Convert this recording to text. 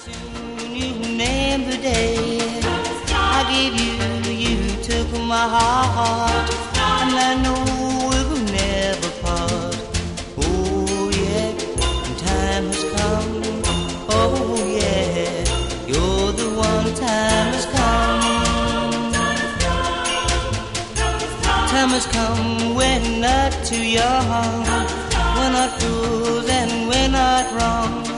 soon you name the day I gave you, you took my heart, and I know we will never part. Oh yeah, time has come. Oh yeah, you're the one. Time has come. Time has come. We're not too young. We're not fools and we're not wrong.